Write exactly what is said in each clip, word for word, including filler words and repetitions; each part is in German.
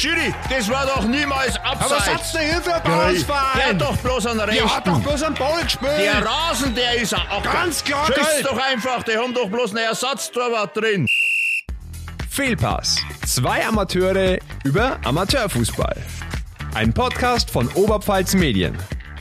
Schiri, das war doch niemals Abseits. Aber was hat's denn hier für ein Bauernverein? Der hat doch bloß einen Rechten. Der hat doch bloß einen Ball gespielt. Der Rasen, der ist auch ganz klar, Schieß geil. doch einfach, die haben doch bloß einen Ersatztorwart drin. Fehlpass. Zwei Amateure über Amateurfußball. Ein Podcast von Oberpfalz Medien.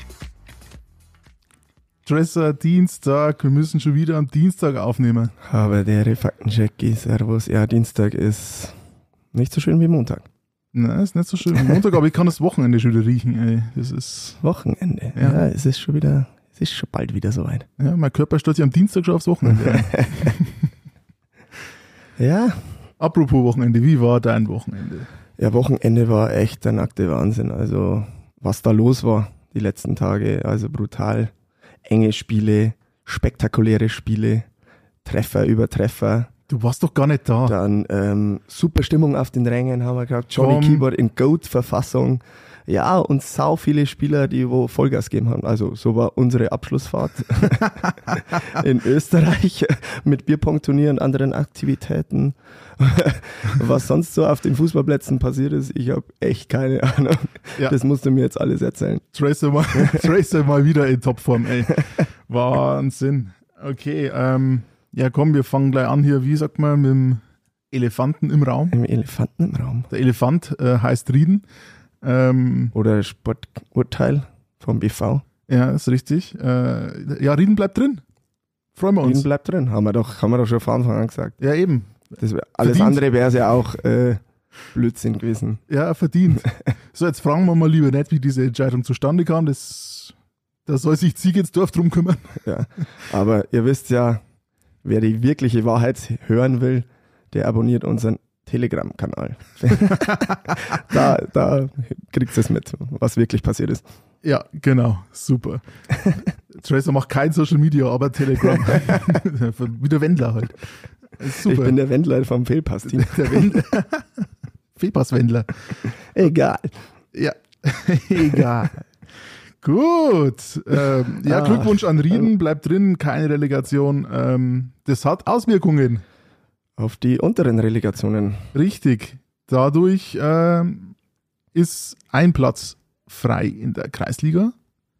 Dresser, Dienstag, wir müssen schon wieder am Dienstag aufnehmen. Aber der Faktencheck, Servus, ja, Dienstag ist nicht so schön wie Montag. Nein, ist nicht so schön wie Montag, aber ich kann das Wochenende schon wieder riechen, ey. Das ist... Wochenende, Ja. ja, es ist schon wieder, es ist schon bald wieder soweit. Ja, mein Körper stellt sich am Dienstag schon aufs Wochenende. Ja, Apropos Wochenende, wie war dein Wochenende? ja, Wochenende war echt der nackte Wahnsinn. Also, was da los war die letzten Tage, also brutal. Enge Spiele, spektakuläre Spiele, Treffer über Treffer. Du warst doch gar nicht da. Dann ähm, super Stimmung auf den Rängen haben wir gehabt. Johnny Komm. Keyboard in Goat-Verfassung. Ja, und sau viele Spieler, die wo Vollgas gegeben haben. Also so war unsere Abschlussfahrt in Österreich mit Bierpong-Turnier und anderen Aktivitäten. Was sonst so auf den Fußballplätzen passiert ist, ich habe echt keine Ahnung. Ja. Das musst du mir jetzt alles erzählen. Tracer mal, Tracer mal wieder in Topform, ey. Wahnsinn. Okay, ähm, ja komm, wir fangen gleich an hier, wie sagt man, mit dem Elefanten im Raum. Im Elefanten im Raum. Der Elefant äh, heißt Rieden. Ähm, Oder Sporturteil vom B V. ja, ist richtig. Äh, ja, Rieden bleibt drin. Freuen wir uns. Rieden bleibt drin, haben wir doch, haben wir doch schon von Anfang an gesagt. Ja, eben. Das wär, alles Verdient. andere wäre es ja auch äh, Blödsinn gewesen. Ja, verdient. So, jetzt fragen wir mal lieber nicht, wie diese Entscheidung zustande kam. Das, da soll sich Ziegelsdorf drum kümmern. Ja. Aber ihr wisst ja, wer die wirkliche Wahrheit hören will, der abonniert unseren Telegram-Kanal. da da kriegt es mit, was wirklich passiert ist. Ja, genau. Super. Tracer macht kein Social Media, aber Telegram. Wie der Wendler halt. Ist super. Ich bin der Wendler vom Fehlpass-Team. der Wendler. Fehlpass-Wendler. Egal. Ja, egal. Gut. Ähm, ja, Ah. Glückwunsch an Rieden. Bleibt drin, keine Relegation. Ähm, das hat Auswirkungen. Auf die unteren Relegationen. Richtig. Dadurch ähm, ist ein Platz frei in der Kreisliga.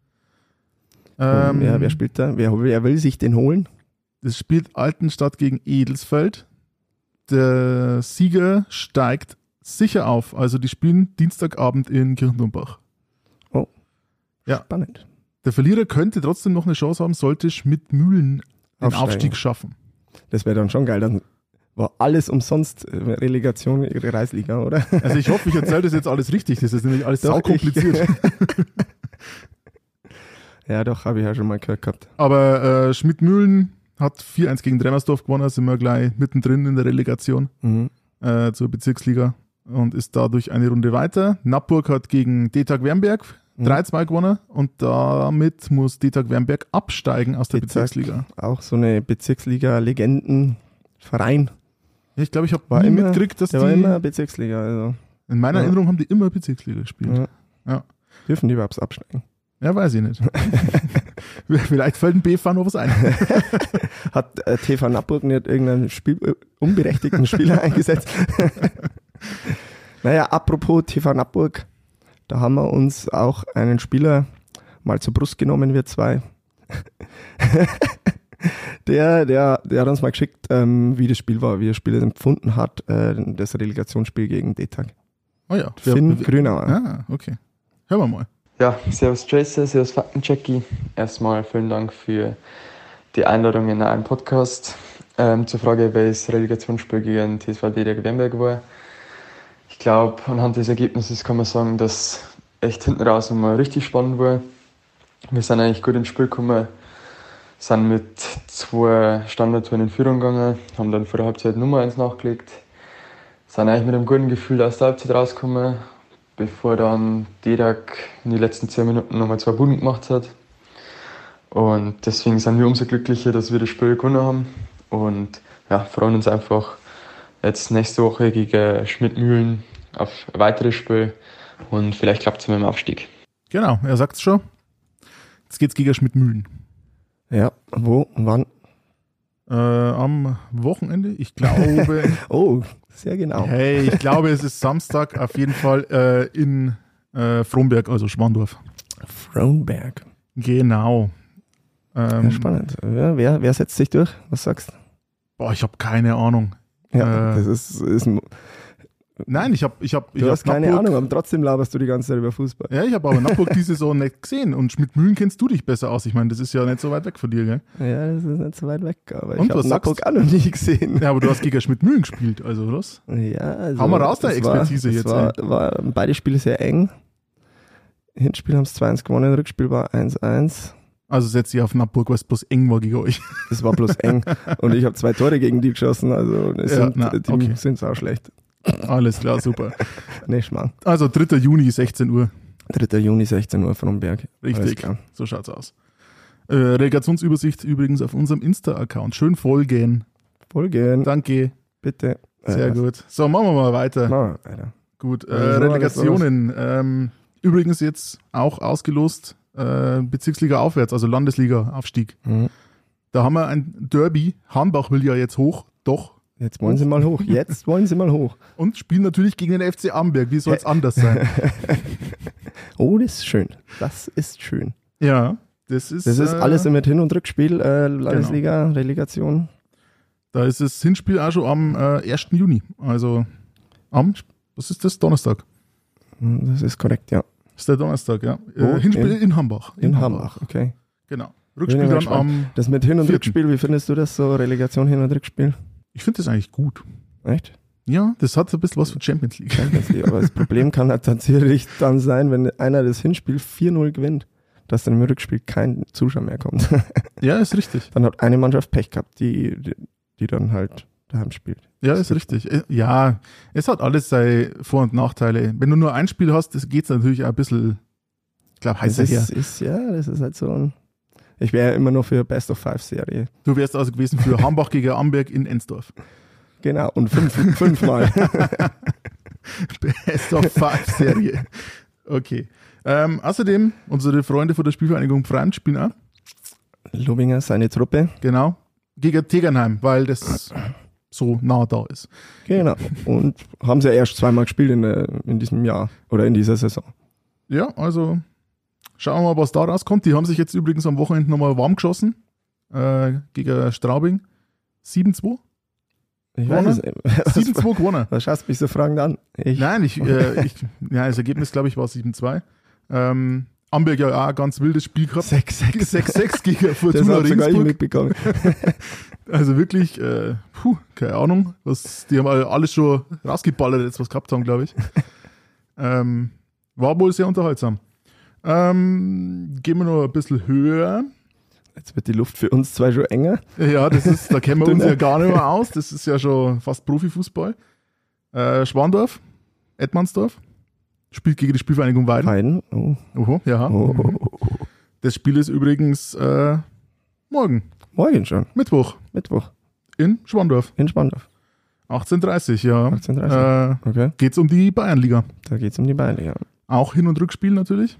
Ähm, ja, wer spielt da? Wer, wer will sich den holen? Das spielt Altenstadt gegen Edelsfeld. Der Sieger steigt sicher auf. Also die spielen Dienstagabend in Kirchendombach. Oh, Ja. spannend. Der Verlierer könnte trotzdem noch eine Chance haben, sollte Schmidt-Mühlen den Aufsteigen. Aufstieg schaffen. Das wäre dann schon geil. Dann war alles umsonst äh, Relegation ihre Kreisliga, oder? Also ich hoffe, ich erzähle das jetzt alles richtig. Das ist nämlich alles Doch, sau kompliziert. Ja, doch, habe ich ja schon mal gehört gehabt. Aber äh, Schmidt-Mühlen hat vier eins gegen Trennersdorf gewonnen, sind wir gleich mittendrin in der Relegation Mhm. äh, zur Bezirksliga und ist dadurch eine Runde weiter. Nappburg hat gegen Detag Wernberg Mhm. drei zwei gewonnen und damit muss Detag Wernberg absteigen aus der Detag. Bezirksliga. Auch so eine Bezirksliga-Legendenverein. Ja, ich glaube, ich habe War nie immer, mitgekriegt, dass der die war immer Bezirksliga. Also. in meiner Ja. Erinnerung haben die immer Bezirksliga gespielt. Ja. Ja. Dürfen die überhaupt absteigen? Ja, weiß ich nicht. Vielleicht fällt ein B F noch was ein. Hat äh, T V Nappburg nicht irgendeinen Spiel, äh, unberechtigten Spieler eingesetzt? Naja, apropos T V Nappburg, da haben wir uns auch einen Spieler mal zur Brust genommen, wir zwei. der, der, der hat uns mal geschickt, ähm, wie das Spiel war, wie er das Spiel empfunden hat, äh, das Relegationsspiel gegen Detag. Oh ja. Finn Wer- Grünauer. Ah, okay. Hören wir mal. Ja, servus Tracer, servus Faktenchecki. Erstmal vielen Dank für die Einladung in einen Podcast. Ähm, zur Frage, welches Relegationsspiel gegen T S V Detag Wernberg war. Ich glaube, anhand des Ergebnisses kann man sagen, dass echt hinten raus nochmal richtig spannend war. Wir sind eigentlich gut ins Spiel gekommen, sind mit zwei Standardtoren in Führung gegangen, haben dann vor der Halbzeit Nummer eins nachgelegt, sind eigentlich mit einem guten Gefühl aus der Halbzeit rausgekommen, bevor dann Detag in den letzten zehn Minuten nochmal zwei Buden gemacht hat. Und deswegen sind wir umso glücklicher, dass wir das Spiel gewonnen haben. Und ja, freuen uns einfach jetzt nächste Woche gegen Schmidt-Mühlen auf ein weiteres Spiel. Und vielleicht klappt es mit dem Aufstieg. Genau, er sagt es schon. Jetzt geht's gegen Schmidt-Mühlen. Ja, wo, wann? Äh, am Wochenende, ich glaube. Oh, sehr genau. Hey, ich glaube, es ist Samstag auf jeden Fall äh, in äh, Fromberg, also Schwandorf. Frohnberg. Genau. Ähm, Ja, spannend. Ja, wer, wer setzt sich durch? Was sagst du? Boah, ich habe keine Ahnung. Ja, Äh, das ist, ist ein, Nein, ich habe ich hab, ich du hab hast keine Nappburg, Ahnung, aber trotzdem laberst du die ganze Zeit über Fußball. Ja, ich habe aber Nappburg diese Saison nicht gesehen und Schmidtmühlen kennst du dich besser aus. Ich meine, das ist ja nicht so weit weg von dir, gell? Ja, das ist nicht so weit weg, aber Und, ich habe was Nappburg sagst auch noch nie gesehen. Ja, aber du hast gegen Schmidmühlen gespielt, also was? Ja, also Hau mal raus, deine es war- Expertise es jetzt, War, war beide Spiele sehr eng. Hinspiel haben es zwei eins gewonnen, Rückspiel war eins eins. Also setz dich auf Nappburg, weil es bloß eng war gegen euch. Es war bloß eng. Und ich habe zwei Tore gegen die geschossen, also es Ja, sind, na, die okay. sind sau schlecht. Alles klar, super. Nee, Schmarrn. Also dritter Juni, sechzehn Uhr. dritter Juni, sechzehn Uhr vom Berg. Alles Richtig, klar. so schaut's aus. Äh, Relegationsübersicht übrigens auf unserem Insta-Account. Schön folgen. Folgen, Danke, bitte. sehr Äh, gut. So, machen wir mal weiter. Machen wir weiter. Gut, äh, Was ist noch Relegationen. Ähm, übrigens jetzt auch ausgelost, äh, Bezirksliga aufwärts, also Landesliga-Aufstieg. Mhm. Da haben wir ein Derby. Hanbach will ja jetzt hoch, doch. Jetzt wollen sie mal hoch. Jetzt wollen sie mal hoch. Und spielen natürlich gegen den F C Amberg. Wie soll es anders sein? Oh, das ist schön. Das ist schön. Ja, das ist. Das ist äh, alles mit Hin- und Rückspiel, äh, Landesliga, Relegation. Da ist das Hinspiel auch schon am äh, ersten Juni. Also am, was ist das? Donnerstag. Hm, Das ist korrekt, ja. Das ist der Donnerstag, ja. Wo? Äh, Hinspiel in, In- Hambach. In Hambach, okay. Genau. Bin Rückspiel ich mal dann gespannt. am. Das mit Hin- und Vierten. Rückspiel, wie findest du das so? Relegation, Hin- und Rückspiel? Ich finde das eigentlich gut. Echt? Ja, das hat so ein bisschen was für Champions League. Champions League. Aber das Problem kann halt tatsächlich dann sein, wenn einer das Hinspiel vier null gewinnt, dass dann im Rückspiel kein Zuschauer mehr kommt. Ja, ist richtig. Dann hat eine Mannschaft Pech gehabt, die, die, die dann halt daheim spielt. Ja, ist richtig. Äh, Ja, es hat alles seine Vor- und Nachteile. Wenn du nur ein Spiel hast, geht es natürlich auch ein bisschen, ich glaube, Das heißer her. ist, ist, ja, das ist halt so ein. Ich wäre immer noch für Best of Five Serie. Du wärst also gewesen für Hambach gegen Amberg in Ensdorf. Genau, und fünf, fünfmal. Best of Five Serie. Okay. Ähm, außerdem, unsere Freunde von der Spielvereinigung Freund spielen auch. Lubinger, seine Truppe. Genau. Gegen Tegernheim, weil das so nah da ist. Genau. Und haben sie ja erst zweimal gespielt in, der- in diesem Jahr oder in dieser Saison. Ja, also schauen wir mal, was da rauskommt. Die haben sich jetzt übrigens am Wochenende nochmal warm geschossen äh, gegen Straubing. sieben zwei. Ich Gewonnen? weiß es nicht. sieben zwei gewonnen. Was schaust du mich so fragend an? Ich, Nein, ich, äh, ich, ja, das Ergebnis, glaube ich, war sieben zwei. Ähm, Amberg ja auch ein ganz wildes Spiel gehabt. sechs sechs. sechs sechs gegen Das Fortuna habe sogar ich Regensburg. mitbekommen. Also wirklich, äh, puh, keine Ahnung. Was, die haben alle- alles schon rausgeballert, jetzt was gehabt haben, glaube ich. ähm, war wohl sehr unterhaltsam. Ähm, gehen wir noch ein bisschen höher. Jetzt wird die Luft für uns zwei schon enger. Ja, das ist, da kennen wir uns Dünner. ja gar nicht mehr aus. Das ist ja schon fast Profifußball. Äh, Schwandorf, Edmandsdorf, spielt gegen die Spielvereinigung Weiden. Weiden. Oh. Oho, ja. Oh. Das Spiel ist übrigens äh, morgen, Morgen schon. Mittwoch, Mittwoch. in Schwandorf. In Spandorf. achtzehn Uhr dreißig, ja. achtzehn Uhr dreißig. Äh, Okay. geht's um die Bayernliga. Da geht es um die Beine, ja. Auch Hin- und Rückspiel natürlich.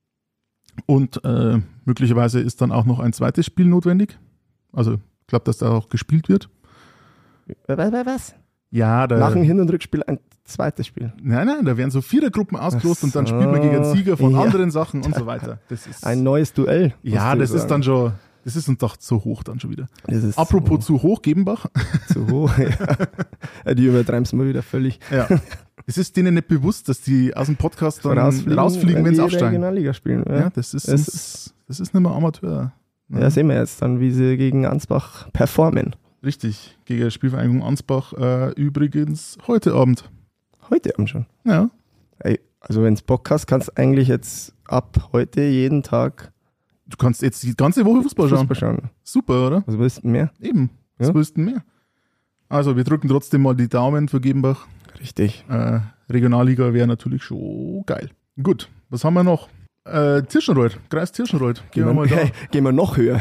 Und äh, möglicherweise ist dann auch noch ein zweites Spiel notwendig. Also ich glaube, dass da auch gespielt wird. Was? was? Ja, da, Nach dem Hin- und Rückspiel ein zweites Spiel. nein, nein, da werden so Vierergruppen ausgelost Ach und dann so. spielt man gegen Sieger von Ja. anderen Sachen und so weiter. Das ist, Ein neues Duell. ja, musst du das ist sagen. dann schon, das ist uns doch zu hoch dann schon wieder. Das ist Apropos zu hoch, Gebenbach. zu, zu hoch. Ja. Ja, die übertreiben es mal wieder völlig. Ja. Es ist denen nicht bewusst, dass die aus dem Podcast dann rausfliegen, wenn sie die aufsteigen. Regionalliga spielen. Ja, Ja, das ist, Es das, das ist nicht mehr Amateur. ja, sehen wir jetzt dann, wie sie gegen Ansbach performen. Richtig, gegen die Spielvereinigung Ansbach äh, übrigens heute Abend. Heute Abend schon. Ja, Ey, also wenn es Bock hast, kannst du eigentlich jetzt ab heute jeden Tag du kannst jetzt die ganze Woche Fußball schauen. Fußball schauen. Super, oder? Was willst du mehr? Eben, was Ja. willst du denn mehr? Also wir drücken trotzdem mal die Daumen für Gebenbach. Richtig. Äh, Regionalliga wäre natürlich schon geil. Gut, was haben wir noch? Äh, Tirschenreuth, Kreis Tirschenreuth. Gehen wir mal da. hey, gehen wir noch höher.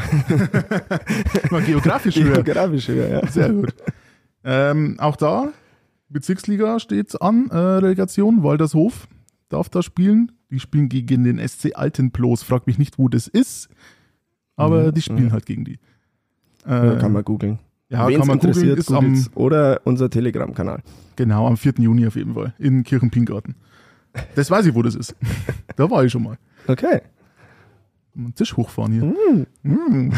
Mal geografisch höher. Geografisch höher, ja. Sehr gut. Ähm, auch da, Bezirksliga steht an, äh, Relegation, Waldershof darf da spielen. Die spielen gegen den S C Altenplos. Frag mich nicht, wo das ist, aber Mhm. die spielen Mhm. halt gegen die. Ja, Äh, kann man googeln. Ja, Wen kann es man googeln, interessiert, ist am, googelt's. Oder unser Telegram-Kanal. genau, am vierten Juni auf jeden Fall, in Kirchenpingarten. Das weiß ich, wo das ist. Da war ich schon mal. Okay. Einen Tisch hochfahren hier. Mm. Mm.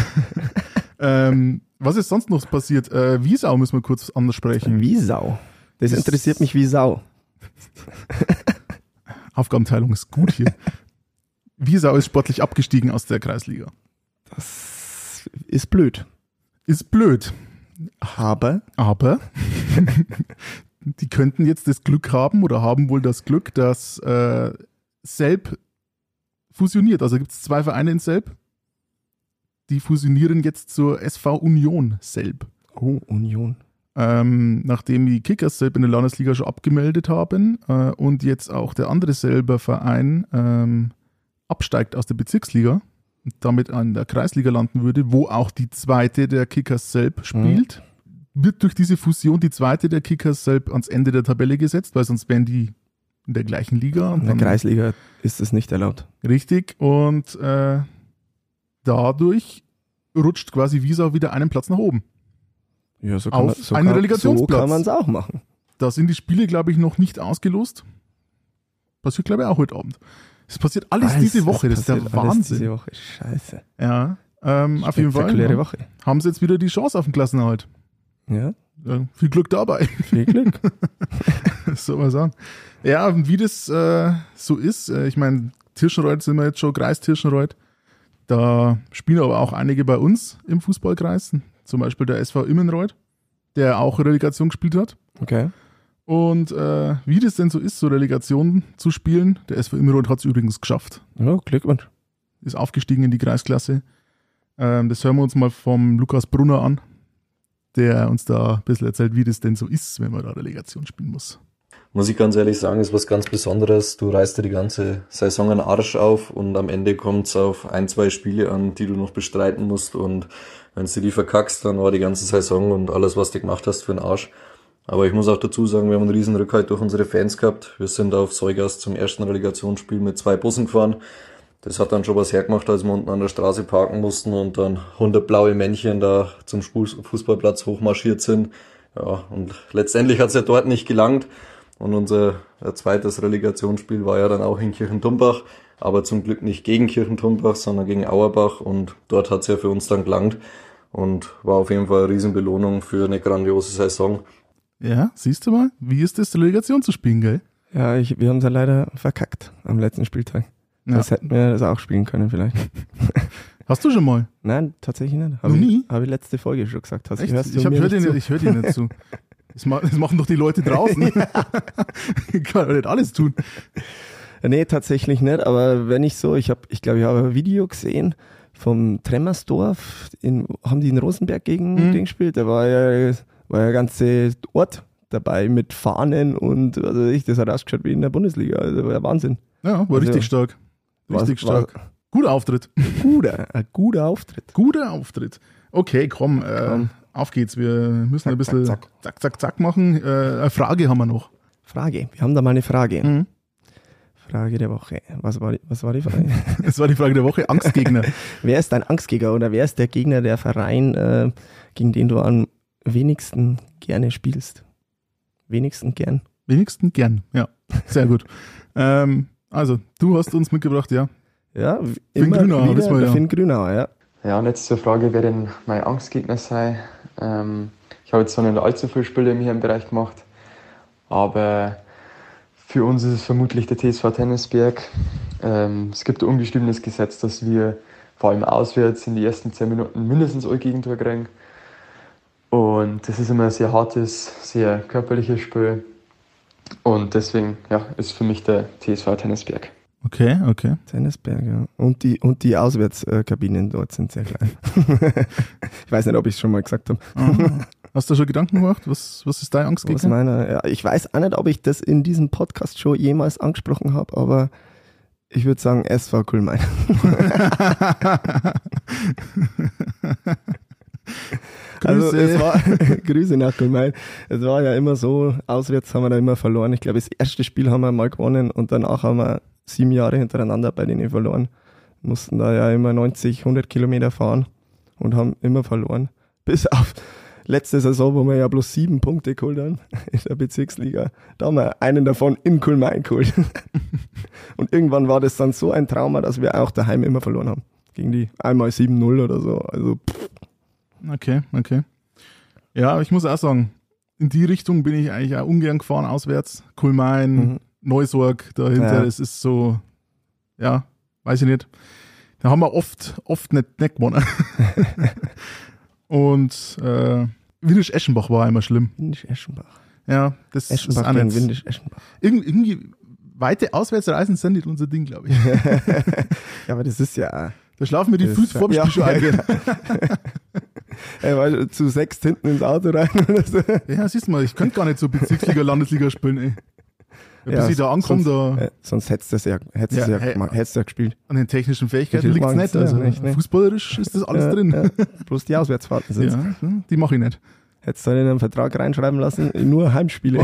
ähm, was ist sonst noch passiert? Äh, Wiesau müssen wir kurz anders sprechen. Wie Sau. Das Das- interessiert mich wie Sau. Aufgabenteilung ist gut hier. Wiesau ist sportlich abgestiegen aus der Kreisliga. Das ist blöd. Ist blöd, Aber aber die könnten jetzt das Glück haben oder haben wohl das Glück, dass äh, Selb fusioniert. Also gibt es zwei Vereine in Selb, die fusionieren jetzt zur S V Union Selb. oh, Union. Ähm, nachdem die Kickers Selb in der Landesliga schon abgemeldet haben äh, und jetzt auch der andere Selber Verein ähm, absteigt aus der Bezirksliga und damit an der Kreisliga landen würde, wo auch die zweite der Kickers Selb spielt, wird durch diese Fusion die zweite der Kickers Selb ans Ende der Tabelle gesetzt, weil sonst wären die in der gleichen Liga. Und In der dann- Kreisliga ist es nicht erlaubt. Richtig. Und äh, dadurch rutscht quasi Wiesau wieder einen Platz nach oben. Ja, so Auf so einen Relegationsplatz. So kann man es auch machen. Da sind die Spiele, glaube ich, noch nicht ausgelost. Passiert, glaube ich, auch heute Abend. Es passiert alles Alles- diese Woche, es das ist der passiert alles Wahnsinn. Diese Woche. Scheiße. Ja, ähm, auf jeden Fall Spektakuläre ja, Woche. haben sie jetzt wieder die Chance auf den Klassenerhalt. Ja, Ja, viel Glück dabei, viel Glück. soll man sagen. Ja, und wie das äh, so ist, äh, ich meine, Tirschenreuth sind wir jetzt schon, Kreis Tirschenreuth. Da spielen aber auch einige bei uns im Fußballkreis, zum Beispiel der S V Immenreuth, der auch Relegation gespielt hat. Okay. Und äh, wie das denn so ist, so Relegationen zu spielen, der S V Immenreuth hat es übrigens geschafft, Ja, Glückwunsch. ist aufgestiegen in die Kreisklasse. Ähm, das hören wir uns mal vom Lukas Brunner an, der uns da ein bisschen erzählt, wie das denn so ist, wenn man da Relegation spielen muss. Muss ich ganz ehrlich sagen, ist was ganz Besonderes. Du reißt dir die ganze Saison einen Arsch auf und am Ende kommt es auf ein, zwei Spiele an, die du noch bestreiten musst, und wenn du die verkackst, dann war die ganze Saison und alles, was du gemacht hast, für den Arsch. Aber ich muss auch dazu sagen, wir haben einen riesen Rückhalt durch unsere Fans gehabt. Wir sind auf Säugast zum ersten Relegationsspiel mit zwei Bussen gefahren. Das hat dann schon was hergemacht, als wir unten an der Straße parken mussten und dann hundert blaue Männchen da zum Fußballplatz hochmarschiert sind. Ja, und letztendlich hat es ja dort nicht gelangt. Und unser zweites Relegationsspiel war ja dann auch in Kirchentumbach, aber zum Glück nicht gegen Kirchentumbach, sondern gegen Auerbach, und dort hat es ja für uns dann gelangt und war auf jeden Fall eine Riesenbelohnung für eine grandiose Saison. Ja, siehst du mal, wie ist das, Relegation zu spielen, gell? Ja, ich, wir haben es ja leider verkackt am letzten Spieltag. Ja. Das hätten wir das auch spielen können vielleicht. Hast du schon mal? Nein, tatsächlich nicht. Noch Habe nie? ich, hab ich letzte Folge schon gesagt. Hast, Echt? hörst du Ich, hab, mir hör dir nicht nicht, zu? ich höre dir nicht zu. Das, ma das machen doch die Leute draußen. Ich kann doch nicht alles tun. Nee, tatsächlich nicht, aber wenn ich so, ich habe, ich glaube, ich habe ein Video gesehen vom Tremmersdorf, in, haben die in Rosenberg gegen Mhm. den gespielt, da war ja, war ja der ganze Ort dabei mit Fahnen und also ich, das hat ausgeschaut wie in der Bundesliga, also war ja Wahnsinn. Ja, war Also, richtig stark. war- Richtig war- stark. Guter Auftritt. Guter, ein guter Auftritt. Guter Auftritt. Okay, komm, äh, Komm. auf geht's. Wir müssen Zack, ein bisschen zack, zack, zack, zack machen. Äh, eine Frage haben wir noch. Frage, wir haben da mal eine Frage. Mhm. Frage der Woche. Was war die, was war die Frage? Das war die Frage der Woche. Angstgegner. Wer ist dein Angstgegner oder wer ist der Gegner, der Verein, äh, gegen den du am wenigsten gerne spielst? Wenigsten gern? Wenigsten gern. Ja, sehr gut. ähm, also, du hast uns mitgebracht, ja. Ja, Finn immer Grünauer, wieder wissen wir der ja. Finn Grünauer, ja. Ja, und jetzt zur Frage, wer denn mein Angstgegner sei. Ähm, ich habe jetzt zwar nicht allzu viele Spiele im Bereich gemacht, aber für uns ist es vermutlich der T S V Tennisberg. Ähm, es gibt ein ungeschriebenes Gesetz, dass wir vor allem auswärts in die ersten zehn Minuten mindestens ein Gegentor kriegen. Und das ist immer ein sehr hartes, sehr körperliches Spiel. Und deswegen ja, ist für mich der T S V Tennisberg. Okay, okay. Tennisberg, ja. Und die, und die Auswärtskabinen dort sind sehr klein. Ich weiß nicht, ob ich es schon mal gesagt habe. Aha. Hast du schon Gedanken gemacht? Was, was ist dein Was Angstgegner? meine, ja, ich weiß auch nicht, ob ich das in diesem Podcast schon jemals angesprochen habe, aber ich würde sagen S V Kulmain. Also Grüße. es war Grüße nach Kulmain. Es war ja immer so, auswärts haben wir da immer verloren. Ich glaube, das erste Spiel haben wir mal gewonnen und danach haben wir sieben Jahre hintereinander bei denen verloren. Mussten da ja immer neunzig, hundert Kilometer fahren und haben immer verloren. Bis auf letzte Saison, wo wir ja bloß sieben Punkte geholt haben in der Bezirksliga, da haben wir einen davon in Kulmain geholt. Und irgendwann war das dann so ein Trauma, dass wir auch daheim immer verloren haben. Gegen die einmal sieben null oder so. Also pff. Okay, okay. Ja, ich muss auch sagen, in die Richtung bin ich eigentlich auch ungern gefahren, auswärts. Kulmain, mhm. Neusorg dahinter, ja. Das ist so, ja, weiß ich nicht. Da haben wir oft, oft nicht, nicht gewonnen. Und äh, Windisch-Eschenbach war immer schlimm. Windisch-Eschenbach. Ja, das Eschenbach ist auch nicht. Windisch-Eschenbach. Irgend, irgendwie weite Auswärtsreisen sind nicht unser Ding, glaube ich. Ja, aber das ist ja... Da schlafen wir die Fuß vorm Spiel schon ein. Genau. Er war zu sechs hinten ins Auto rein oder so. Ja, siehst du mal, ich könnte gar nicht so Bezirksliga, Landesliga spielen, ey. Bis ja, ich da ankomme, da... Äh, sonst hättest du es ja, hättest ja, ja, hey, hättest ja gespielt. An den technischen Fähigkeiten liegt es nicht. Also ja, nicht, ne? Fußballerisch ist das alles ja, drin. Ja. Bloß die Auswärtsfahrten sind ja, die mache ich nicht. Hättest du dann in einen Vertrag reinschreiben lassen, nur Heimspiele.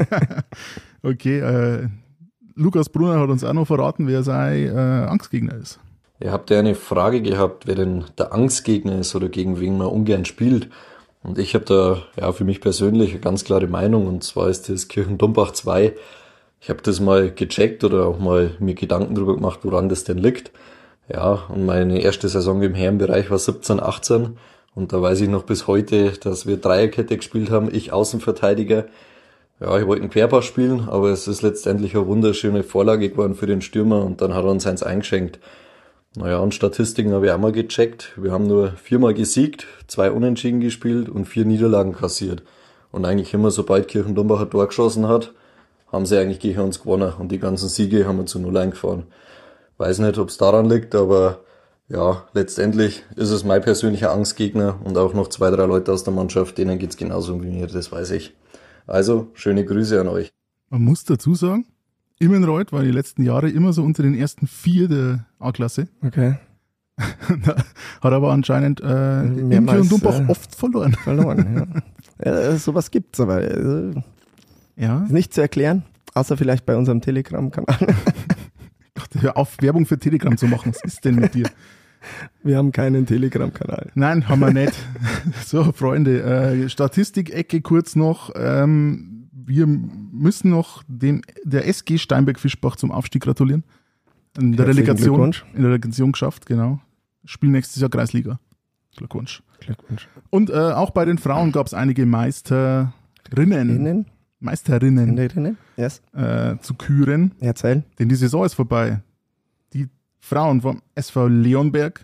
Okay, äh, Lukas Brunner hat uns auch noch verraten, wer sein äh, Angstgegner ist. Ihr habt ja eine Frage gehabt, wer denn der Angstgegner ist oder gegen wen man ungern spielt. Und ich habe da ja für mich persönlich eine ganz klare Meinung, und zwar ist das Kirchendombach zwei. Ich habe das mal gecheckt oder auch mal mir Gedanken darüber gemacht, woran das denn liegt. Ja, und meine erste Saison im Herrenbereich war siebzehn, achtzehn. Und da weiß ich noch bis heute, dass wir Dreierkette gespielt haben, ich Außenverteidiger. Ja, ich wollte einen Querpass spielen, aber es ist letztendlich eine wunderschöne Vorlage geworden für den Stürmer und dann hat er uns eins eingeschenkt. Naja, und Statistiken habe ich auch mal gecheckt. Wir haben nur viermal gesiegt, zwei Unentschieden gespielt und vier Niederlagen kassiert. Und eigentlich immer, sobald Kirchendombach ein Tor geschossen hat, haben sie eigentlich gegen uns gewonnen. Und die ganzen Siege haben wir zu null eingefahren. Weiß nicht, ob es daran liegt, aber ja, letztendlich ist es mein persönlicher Angstgegner und auch noch zwei, drei Leute aus der Mannschaft, denen geht's genauso wie mir, das weiß ich. Also, schöne Grüße an euch. Man muss dazu sagen, Immenreuth war die letzten Jahre immer so unter den ersten vier der A-Klasse. Okay. Hat aber anscheinend äh, in Kirchendombach äh, oft verloren. Verloren, ja. Ja, sowas gibt's, aber äh, ja. Ist nicht zu erklären, außer vielleicht bei unserem Telegram-Kanal. Gott, hör auf, Werbung für Telegram zu machen. Was ist denn mit dir? Wir haben keinen Telegram-Kanal. Nein, haben wir nicht. So, Freunde, äh, Statistik-Ecke kurz noch. Ähm, wir müssen noch dem, der S G Steinberg-Fischbach zum Aufstieg gratulieren. In der Relegation, in der Relegation geschafft, genau. Spielen nächstes Jahr Kreisliga. Glückwunsch. Glückwunsch. Und äh, auch bei den Frauen gab es einige Meisterinnen. Innen? Meisterinnen. Innen? Yes. Äh, zu küren. Erzähl. Denn die Saison ist vorbei. Die Frauen vom S V Leonberg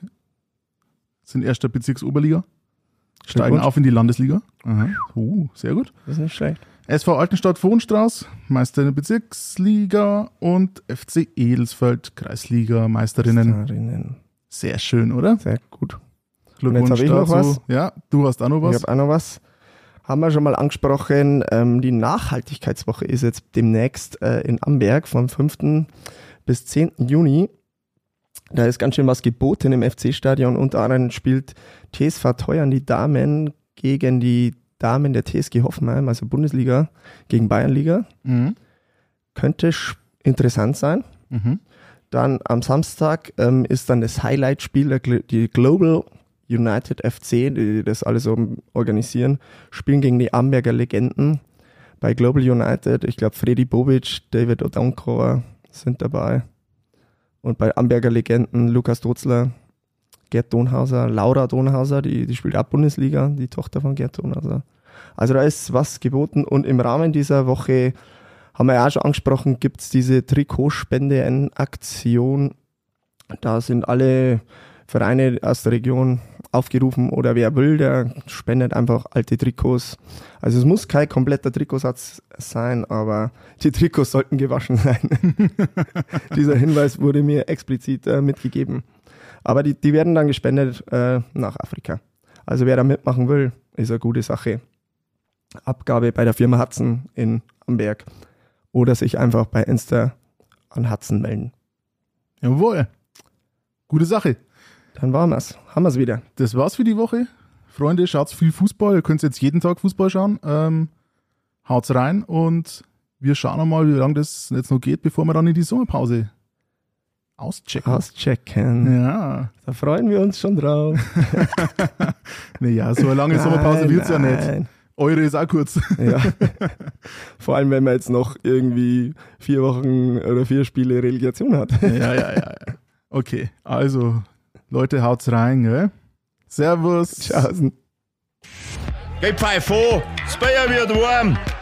sind erster Bezirksoberliga. Steigen auf in die Landesliga. Aha. Uh, sehr gut. Das ist nicht schlecht. S V Altenstadt Vohnstrauß, Meister in der Bezirksliga, und F C Edelsfeld, Kreisliga, Meisterinnen. Meisterinnen. Sehr schön, oder? Sehr gut. Glückwunsch. Und jetzt habe ich noch was. Ja, du hast auch noch was. Ich habe auch noch was. Haben wir schon mal angesprochen, ähm, die Nachhaltigkeitswoche ist jetzt demnächst äh, in Amberg vom fünften bis zehnten Juni. Da ist ganz schön was geboten im F C-Stadion. Unter anderem spielt T S V Teuern die Damen gegen die Damen der T S G Hoffenheim, also Bundesliga, gegen Bayernliga. Mhm. Könnte interessant sein. Mhm. Dann am Samstag ähm, ist dann das Highlight-Spiel, die Global United F C, die das alles so organisieren, spielen gegen die Amberger Legenden. Bei Global United, ich glaube Freddy Bobic, David Odonkor sind dabei. Und bei Amberger Legenden Lukas Dotzler, Gerd Donhauser, Laura Donhauser, die, die spielt auch Bundesliga, die Tochter von Gerd Donhauser. Also da ist was geboten, und im Rahmen dieser Woche, haben wir ja auch schon angesprochen, gibt es diese Trikotspende-Aktion. Da sind alle Vereine aus der Region aufgerufen, oder wer will, der spendet einfach alte Trikots. Also es muss kein kompletter Trikotsatz sein, aber die Trikots sollten gewaschen sein. Dieser Hinweis wurde mir explizit äh, mitgegeben. Aber die, die werden dann gespendet äh, nach Afrika. Also wer da mitmachen will, ist eine gute Sache. Abgabe bei der Firma Hudson in Amberg. Oder sich einfach bei Insta an Hudson melden. Jawohl. Gute Sache. Dann waren wir's. Haben wir's wieder. Das war's für die Woche. Freunde, schaut's viel Fußball. Ihr könnt jetzt jeden Tag Fußball schauen. Ähm, haut's rein, und wir schauen mal, wie lange das jetzt noch geht, bevor wir dann in die Sommerpause auschecken. Auschecken. Ja. Da freuen wir uns schon drauf. Naja, so eine lange Sommerpause wird es ja nicht. Nein. Eure ist auch kurz. Ja. Vor allem, wenn man jetzt noch irgendwie vier Wochen oder vier Spiele Relegation hat. Ja, ja, ja, ja. Okay, also, Leute, haut's rein, gell? Servus. Tschaußen. Geh Pfeif vor, das Bier wird warm.